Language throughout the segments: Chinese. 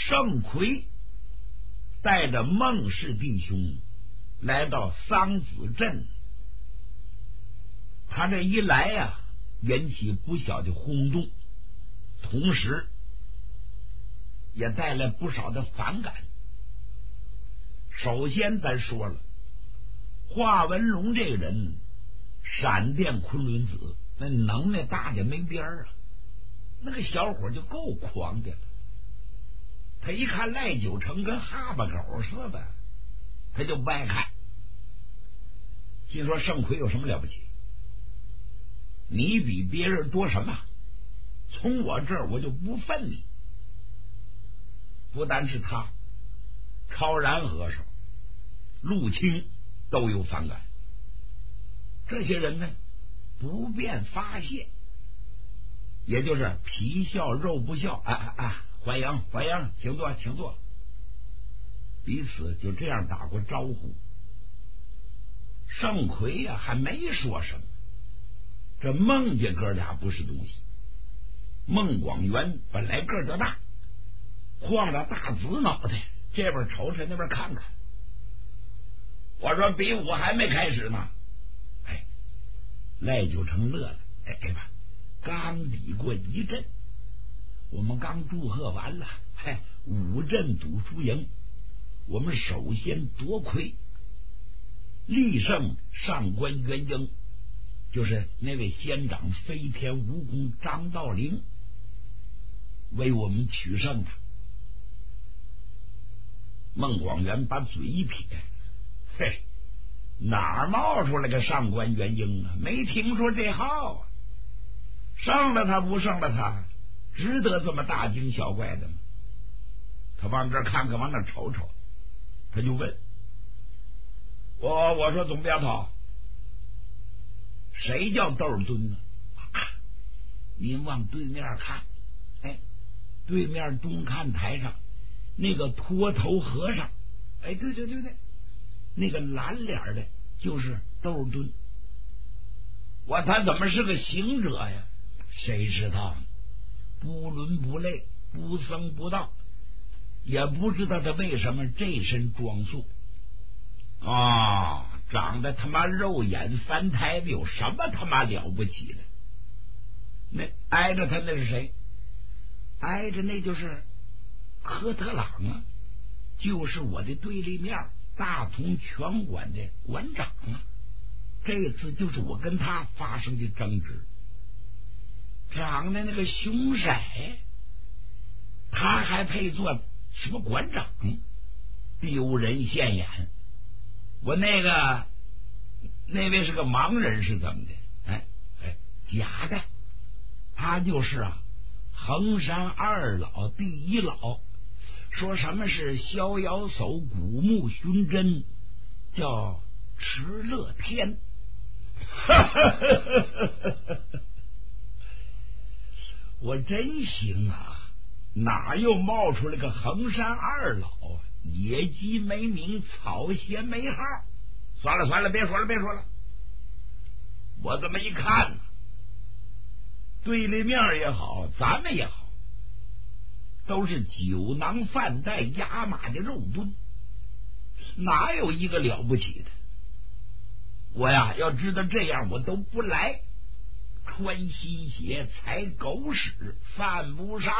盛奎带着孟氏弟兄来到桑梓镇，他这一来呀，引起不小的轰动，同时也带来不少的反感。首先咱说了，华文龙这个人闪电昆仑子，那能耐大的没边儿啊，那个小伙就够狂的了。他一看赖九成跟哈巴狗似的，他就不爱看，心说盛奎有什么了不起？你比别人多什么？从我这儿我就不分你。不单是他，超然和尚、陆清都有反感。这些人呢，不便发泄，也就是皮笑肉不笑，欢迎欢迎，请坐请坐，彼此就这样打过招呼。盛奎呀，还没说什么，这孟家哥俩不是东西。孟广元本来个儿就大，晃着大紫脑袋，这边瞅瞅那边看看。我说比武还没开始呢。赖九成乐了，吧，刚比过一阵，我们刚祝贺完了，五阵赌输赢，我们首先夺魁，力胜上官元英，就是那位仙长飞天蜈蚣张道陵，为我们取胜的。孟广元把嘴一撇，哪儿冒出来个上官元英啊？没听说这号啊！胜了他不胜了他，值得这么大惊小怪的吗？他往这看看，往那瞅瞅，他就问我说总镖头，谁叫窦尔敦呢？您往对面看，对面东看台上那个秃头和尚，对，那个蓝脸的就是窦尔敦。他怎么是个行者呀？谁知道呢？不伦不类，不僧不道，也不知道他为什么这身装束长得他妈肉眼凡胎的，有什么他妈了不起的？那挨着他那是谁？挨着那就是科特朗啊，就是我的对立面大同拳馆的馆长啊。这次就是我跟他发生的争执，长得那个凶色，他还配做什么馆长？丢人现眼。我那位是个盲人是怎么的？假的，他就是衡山二老第一老，说什么是逍遥叟古木寻真，叫迟乐天。我真行啊，哪又冒出来个衡山二老啊？野鸡没名，草鞋没号。算了，别说了。我这么一看呢，对立面也好，咱们也好，都是酒囊饭袋压马的肉墩，哪有一个了不起的？我呀，要知道这样，我都不来。穿新鞋，踩狗屎，犯不上。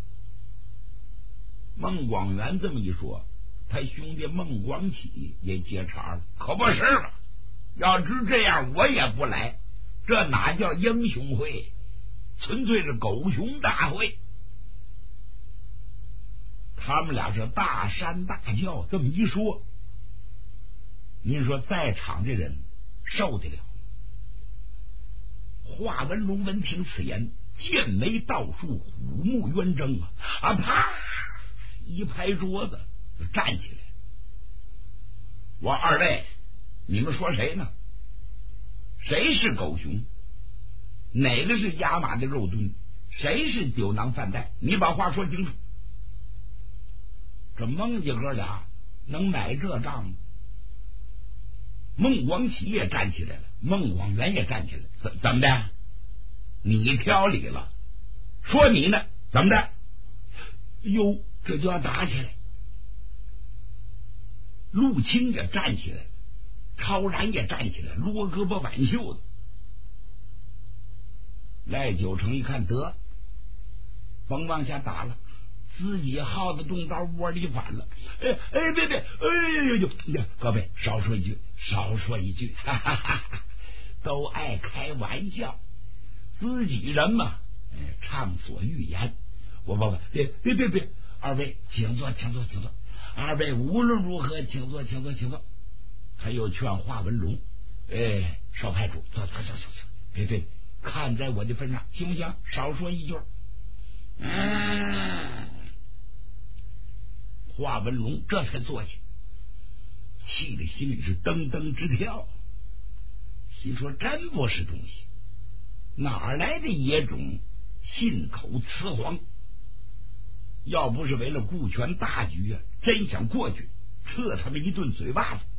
孟广元这么一说，他兄弟孟广启也接茬了，可不是嘛？要知这样，我也不来。这哪叫英雄会，纯粹是狗熊大会。他们俩是大山大叫，这么一说，您说在场的人受得了？华文龙闻听此言，剑眉倒竖，虎目圆睁啪一拍桌子就站起来。我二位，你们说谁呢？谁是狗熊？哪个是压马的肉墩？谁是酒囊饭袋？你把话说清楚。这孟家哥俩能买这账吗？孟广启也站起来了，孟广元也站起来了。怎么的？你挑理了？说你呢？怎么的？哟， 这就要打起来。陆青也站起来了，超然也站起来，撸胳膊挽袖子。赖九成一看，得甭往下打了，自己耗子动刀窝里反了。别，呦，各位少说一句，哈哈哈哈，都爱开玩笑，自己人嘛，畅所欲言。别，二位请坐，二位无论如何请坐。他又劝华文龙，少派主，坐，别，看在我的份上，行不行？少说一句。华文龙这才坐下，气得心里是噔噔直跳，心说真不是东西，哪来的野种，信口雌黄？要不是为了顾全大局啊，真想过去撤他们一顿嘴巴子。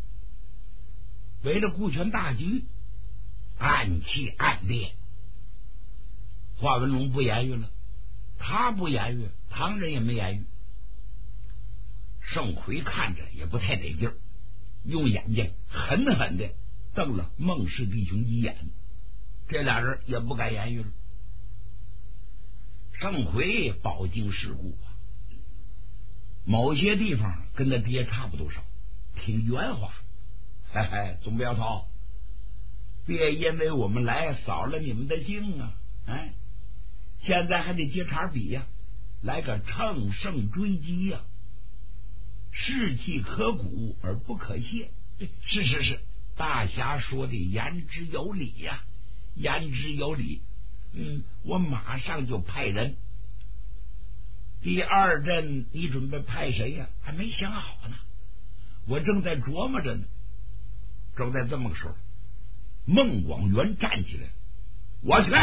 为了顾全大局，暗气暗烈。华文龙不言语了，他不言语，旁人也没言语。盛奎看着也不太得劲儿，用眼睛狠狠的瞪了孟氏弟兄一眼，这俩人也不敢言语了。盛奎饱经世故啊，某些地方跟他爹差不多少，挺圆滑。总不要逃，别因为我们来扫了你们的兴啊！现在还得接茬比呀，来个乘胜追击呀，士气可鼓而不可泄。是，大侠说的言之有理呀，言之有理。我马上就派人。第二阵你准备派谁呀？还没想好呢，我正在琢磨着呢。正在这么个时候，孟广元站起来，我去，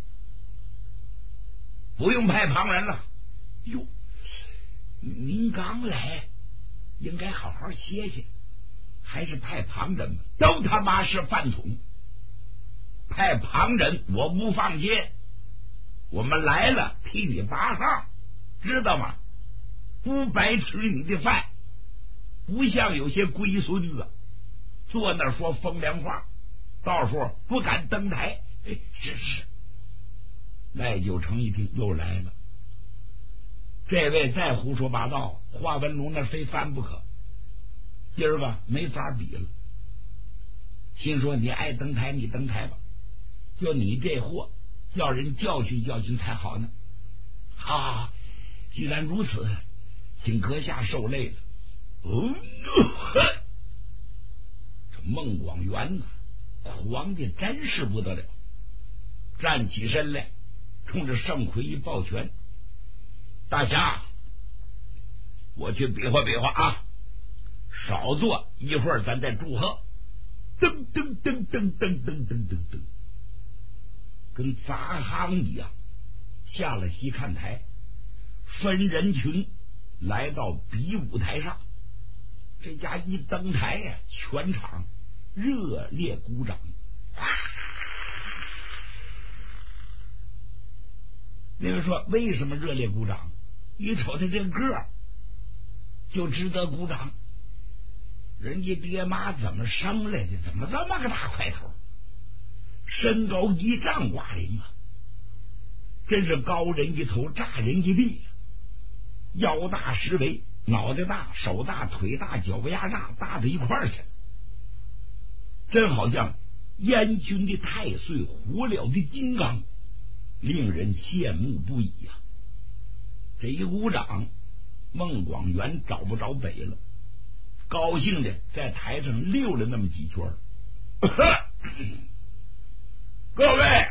不用派旁人了。哟，您刚来，应该好好歇歇，还是派旁人吧？都他妈是饭桶，派旁人我不放心。我们来了替你拔号，知道吗？不白吃你的饭，不像有些龟孙子坐那说风凉话，到时候不敢登台。是。赖九成一听又来了，这位再胡说八道，华文龙那非翻不可，今儿个没法比了。心说你爱登台你登台吧，就你这货要人教训教训才好呢。好，既然如此，请阁下受累了。孟广元呢，狂的真是不得了，站起身来，冲着盛奎一抱拳：“大侠，我去比划比划啊，少坐一会儿，咱再祝贺。”噔，跟砸夯一样，下了西看台，分人群来到比武台上。这家一登台呀，全场热烈鼓掌。那人说为什么热烈鼓掌？一瞅他这个儿就值得鼓掌。人家爹妈怎么生来的？怎么这么个大块头？身高1丈挂零啊！真是高人一头，炸人一臂。腰大10围，脑袋大，手大，腿大，脚丫大，大到一块儿去了。真好像燕军的太岁，活了的金刚，令人羡慕不已呀！这一鼓掌，孟广元找不着北了，高兴的在台上溜了那么几圈。各位，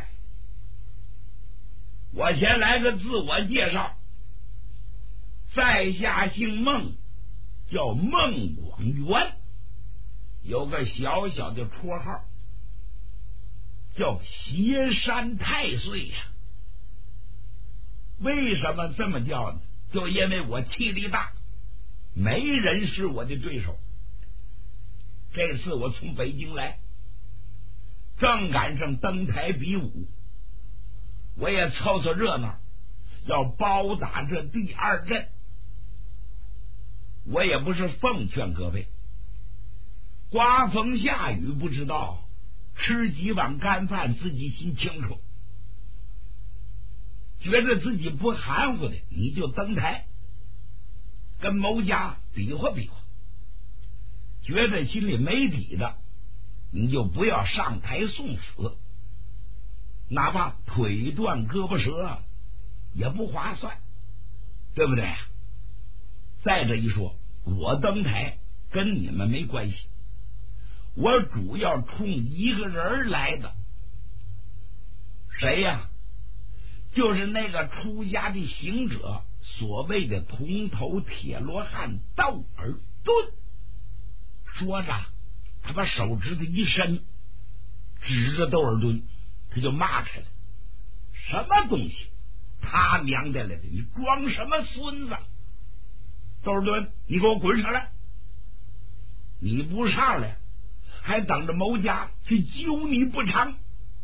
我先来个自我介绍，在下姓孟，叫孟广元，有个小小的绰号叫斜山太岁呀。为什么这么叫呢？就因为我气力大，没人是我的对手。这次我从北京来，正赶上登台比武，我也凑凑热闹，要包打这第二阵。 我也不是奉劝各位，刮风下雨不知道，吃几碗干饭自己心清楚。觉得自己不含糊的，你就登台跟某家比划比划；觉得心里没底的，你就不要上台送死，哪怕腿断胳膊折也不划算，对不对？再者一说，我登台跟你们没关系，我主要冲一个人来的。谁呀？就是那个出家的行者，所谓的铜头铁罗汉窦尔敦。说着，他把手指头一伸，指着窦尔敦，他就骂开了：什么东西，他娘的了，你装什么孙子？窦尔敦，你给我滚上来！你不上来，还等着某家去揪你不成？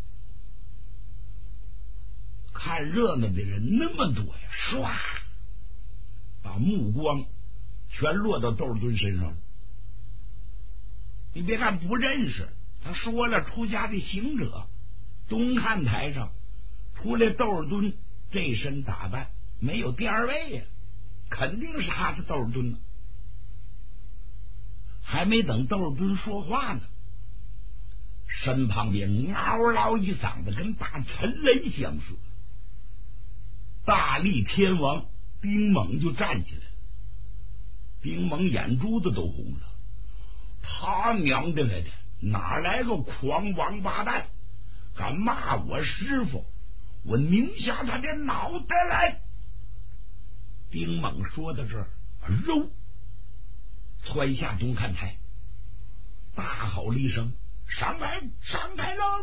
看热闹的人那么多呀，唰，把目光全落到窦尔敦身上了。你别看不认识，他说了出家的行者。东看台上除了窦尔敦这身打扮，没有第二位呀，肯定是他的窦尔敦呢。还没等窦尔敦说话呢，身旁边嗷嗷一嗓子，跟大沉雷相似。大力天王丁猛就站起来了，丁猛眼珠子都红了。他娘的来的，哪来个狂王八蛋，敢骂我师傅，我拧下他的脑袋来！丁猛说到这儿，肉窜下东看台，大吼了一声：上台，上台喽！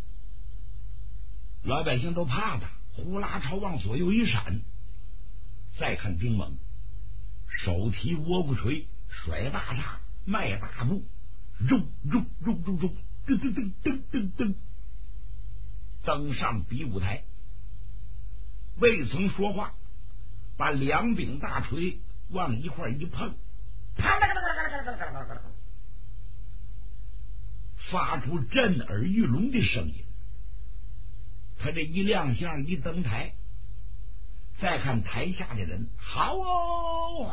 老百姓都怕他，呼啦朝往左右一闪。再看丁猛，手提窝骨锤，甩大叉，迈大步，肉肉肉肉肉，噔噔噔噔噔噔，登上比武台。未曾说话，把两柄大锤往一块一碰，发出震耳欲聋的声音。他这一亮相，一登台，再看台下的人，好哦，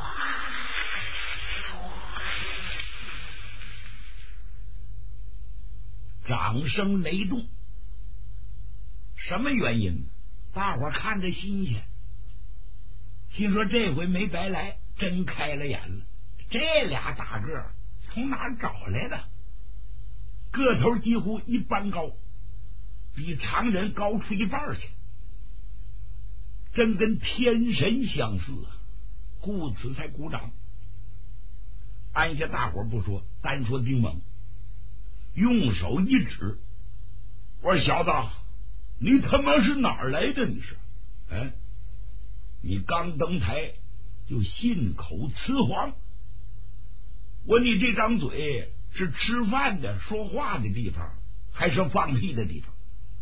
掌声雷动。什么原因？大伙看着新鲜，心说这回没白来，真开了眼了。这俩大个从哪儿找来的？个头几乎一般高，比常人高出一半去，真跟天神相似啊！故此才鼓掌。按下大伙不说，单说丁猛，用手一指，我说小子，你他妈是哪儿来的？你是？你刚登台就信口雌黄，我你这张嘴是吃饭的说话的地方，还是放屁的地方？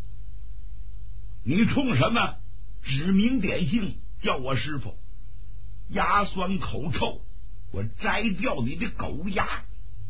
你冲什么指名点姓叫我师傅？牙酸口臭，我摘掉你的狗牙！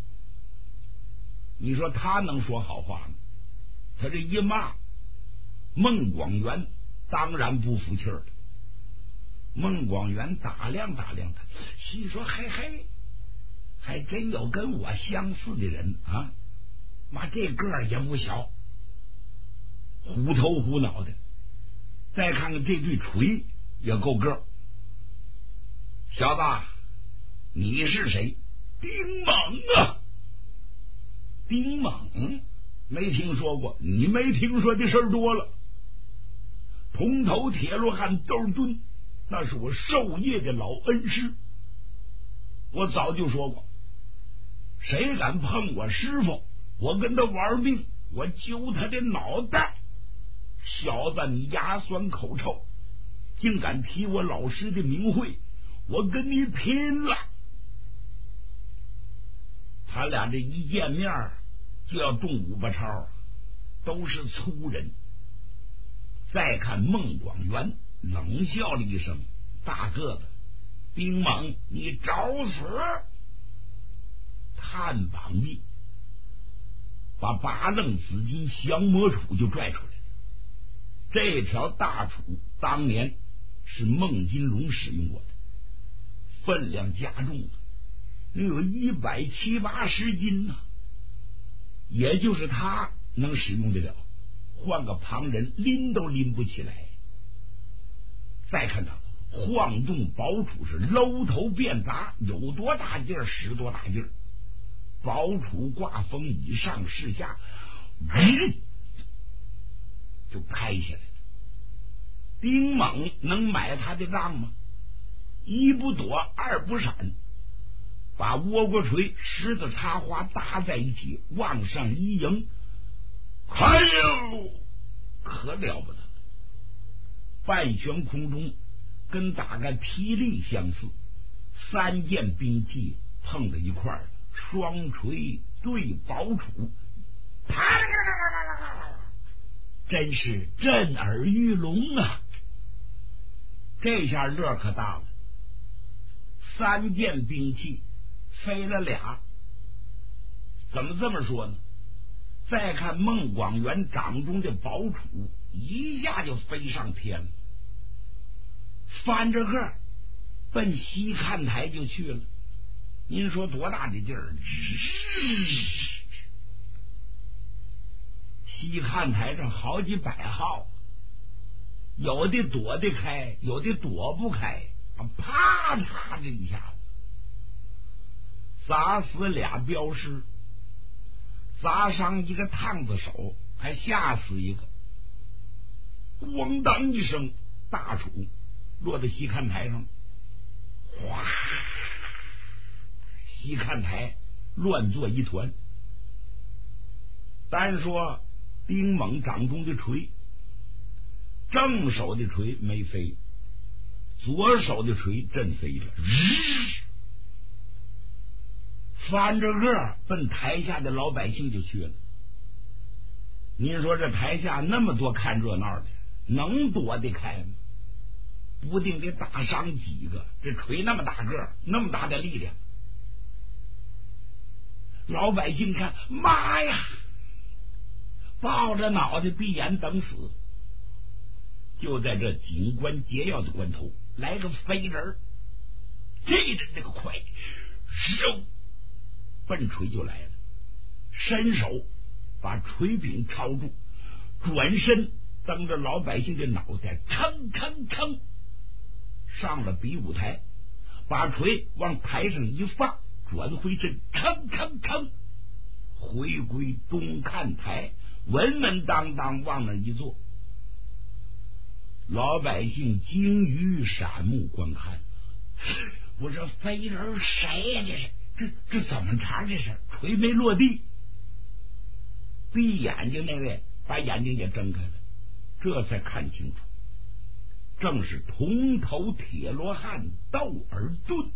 你说他能说好话吗？他这一骂，孟广元当然不服气了。孟广元打量打量他，心说嘿嘿，还真有跟我相似的人啊！妈，这个儿也不小，虎头虎脑的。再看看这对锤也够个。小子，你是谁？丁猛啊！丁猛没听说过，你没听说的事儿多了。铜头铁罗汉窦尔敦，那是我授业的老恩师。我早就说过，谁敢碰我师傅，我跟他玩命，我揪他的脑袋。小子，你牙酸口臭，竟敢提我老师的名讳，我跟你拼了！他俩这一见面就要动五八超，都是粗人。再看孟广元冷笑了一声，大个子， 丁猛，你找死！探膀臂把八楞紫金降魔杵就拽出来了。这条大杵当年是孟金龙使用过的，分量加重了，能有170-180斤呢，也就是他能使用得了，换个旁人拎都拎不起来。再看他晃动宝杵是搂头变砸，有多大劲儿使多大劲儿，宝杵挂风以上势下，就拍下来了。丁猛能买他的账吗？一不躲，二不闪，把倭国锤、狮子插花搭在一起，往上一迎，哎呦，可了不得！半悬空中，跟打个霹雳相似，三件兵器碰在一块儿，双锤对宝杵，啪！真是震耳欲聋啊！这下乐可大了，三件兵器飞了俩。怎么这么说呢？再看孟广元掌中的宝杵，一下就飞上天了，翻着个奔西看台就去了。您说多大的劲儿？西看台上好几百号，有的躲得开，有的躲不开，啪嚓这一下子砸死俩镖师，砸伤一个烫子手，还吓死一个。咣当一声，大杵落在西看台上，哗，西看台乱作一团。单说丁猛掌中的锤，正手的锤没飞，左手的锤震飞了，翻着个奔台下的老百姓就去了。您说这台下那么多看热闹的，能躲得开吗？不定得打伤几个，这锤那么大个，那么大的力量。老百姓看，妈呀，抱着脑袋闭眼等死。就在这紧关节要的关头，来个飞人，这人这个快，嗖，奔锤就来了，伸手把锤柄抄住，转身蹬着老百姓的脑袋，吭吭吭上了比武台，把锤往台上一放，转回身，吭吭吭回归东看台，稳稳当当往那一坐。老百姓惊于闪目观看，我说飞人谁呀？这怎么着？这是锤没落地。闭眼睛那位把眼睛也睁开了，这才看清楚，正是铜头铁罗汉窦尔敦。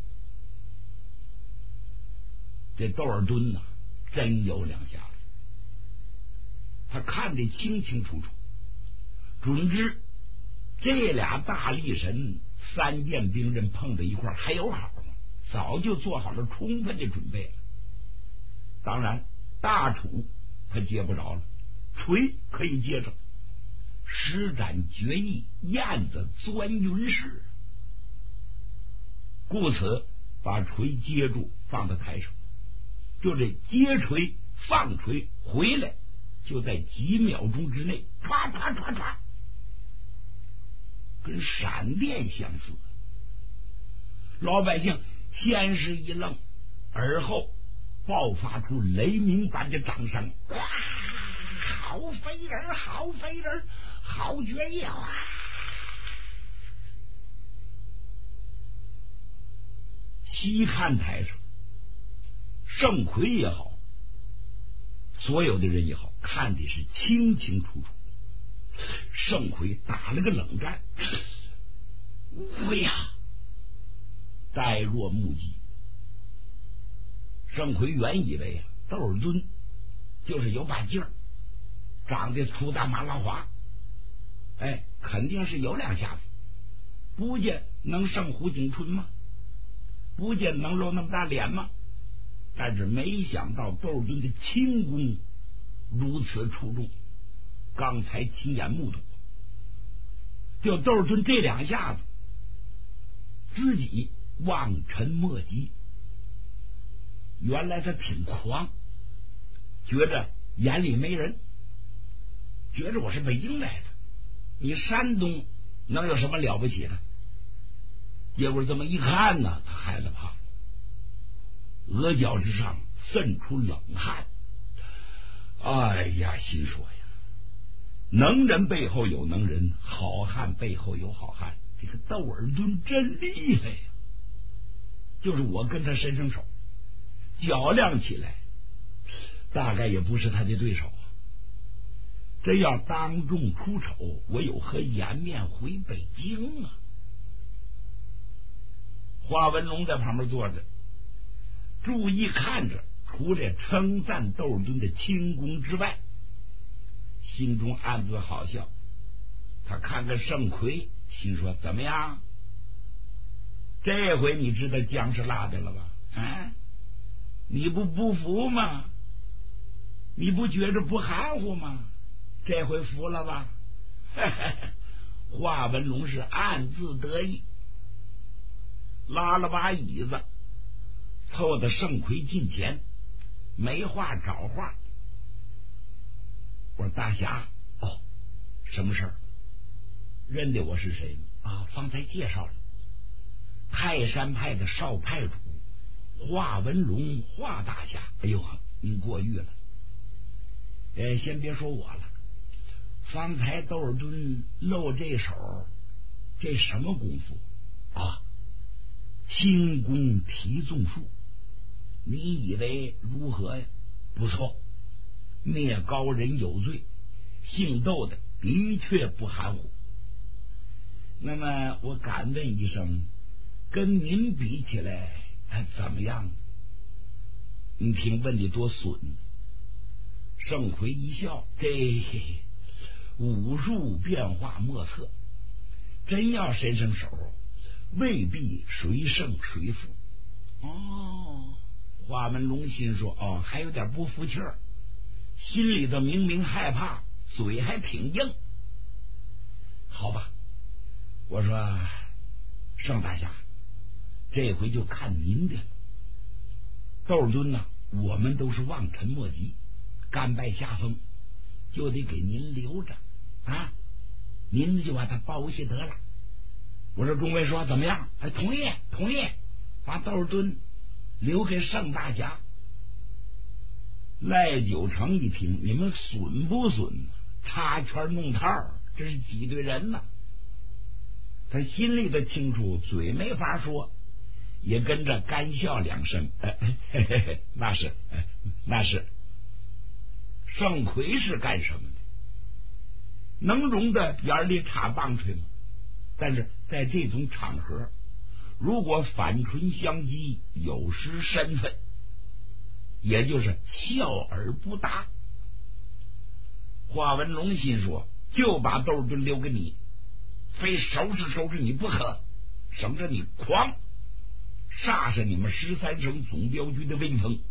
这窦尔敦呐，真有两下子，他看得清清楚楚，准知这俩大力神三件兵刃碰在一块还有好吗？早就做好了充分的准备了。当然大杵他接不着了，锤可以接着，施展绝艺，燕子钻云式，故此把锤接住放在台上，就这接锤放锤回来，就在几秒钟之内，唰唰唰唰，跟闪电相似。老百姓先是一愣，而后爆发出雷鸣般的掌声。哇，好飞人，好飞人，好绝艺啊！西看台上，盛奎也好，所有的人也好，看的是清清楚楚。盛奎打了个冷战，哎呀，呆若木鸡。盛奎原以为窦尔敦就是有把劲儿，长得粗大马拉滑，肯定是有两下子，不见能胜胡景春吗？ 不见能露那么大脸吗？但是没想到窦尔敦的轻功如此出众，刚才亲眼目睹，就窦尔敦这两下子，自己望尘莫及。原来他挺狂，觉着眼里没人，觉着我是北京来的，你山东能有什么了不起的？结果这么一看呢，他害了怕，额角之上渗出冷汗。哎呀，心说呀，能人背后有能人，好汉背后有好汉，这个窦尔敦真厉害呀！就是我跟他伸伸手，较量起来，大概也不是他的对手啊。真要当众出丑，我有何颜面回北京啊？华文龙在旁边坐着，注意看着，除了称赞窦尔敦的轻功之外，心中暗自好笑。他看看盛奎，心说怎么样？这回你知道姜是辣的了吧？啊，你不服吗？你不觉着不含糊吗？这回服了吧？华文龙是暗自得意，拉了把椅子，凑到盛奎近前，没话找话。我说大侠，哦，什么事儿？认得我是谁吗？啊，方才介绍了，泰山派的少派主华文龙，华大侠。哎呦，您过誉了。先别说我了，方才窦尔敦露这手，这什么功夫啊？轻功提纵术，你以为如何呀？不错，灭高人有罪，姓窦的的确不含糊。那么我敢问一声，跟您比起来怎么样？你听问的多损。盛奎一笑，这武术变化莫测，真要伸伸手，未必谁胜谁负。哦，华文龙心说，哦，还有点不服气儿，心里头明明害怕，嘴还挺硬。好吧，我说盛大侠，这回就看您的了。窦尔敦呢，我们都是望尘莫及，甘拜下风，就得给您留着啊！您就把他包下得了。我说众位说怎么样？同意，同意，把窦尔敦留给盛大侠。赖九成一听，你们损不损？插圈弄套，这是挤兑人呢。他心里的清楚，嘴没法说，也跟着干笑两声。那是，那是。盛奎是干什么的？能容得眼里插棒槌吗？但是在这种场合，如果反唇相讥，有失身份，也就是笑而不答。华文龙心说，就把窦尔敦留给你，非收拾你不可，省着你狂，煞煞你们13省总镖局的威风。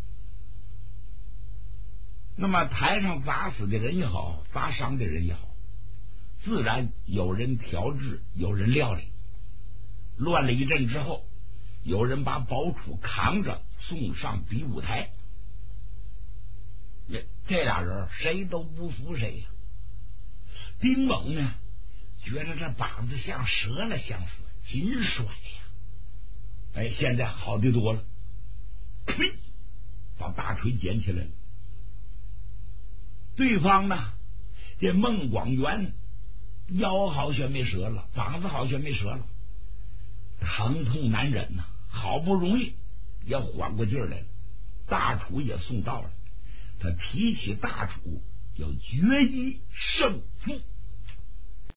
那么台上砸死的人也好，砸伤的人也好，自然有人调制，有人料理。乱了一阵之后，有人把宝楚扛着送上比武台。这俩人谁都不服谁呀。丁猛呢，觉得这膀子像折了像死，紧甩呀。现在好的多了，呸，把大锤捡起来了。对方呢，这孟广元腰好像没折了，膀子好像没折了，疼痛难忍呐，好不容易也缓过劲儿来了，大杵也送到了，他提起大杵要决一胜负。